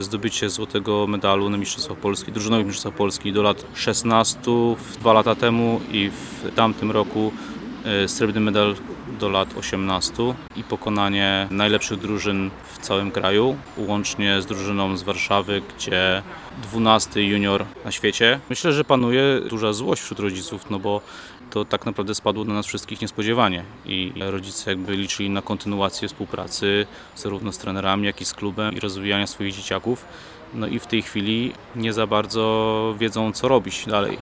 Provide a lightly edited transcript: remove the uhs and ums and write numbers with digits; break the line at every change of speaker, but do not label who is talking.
Zdobycie złotego medalu na Mistrzostwach Polski, drużynowych Mistrzostwach Polski do lat 16, 2 lata temu i w tamtym roku srebrny medal do lat 18 i pokonanie najlepszych drużyn w całym kraju, łącznie z drużyną z Warszawy, gdzie 12 junior na świecie. Myślę, że panuje duża złość wśród rodziców, no bo to tak naprawdę spadło na nas wszystkich niespodziewanie i rodzice jakby liczyli na kontynuację współpracy zarówno z trenerami, jak i z klubem i rozwijania swoich dzieciaków. No i w tej chwili nie za bardzo wiedzą, co robić dalej.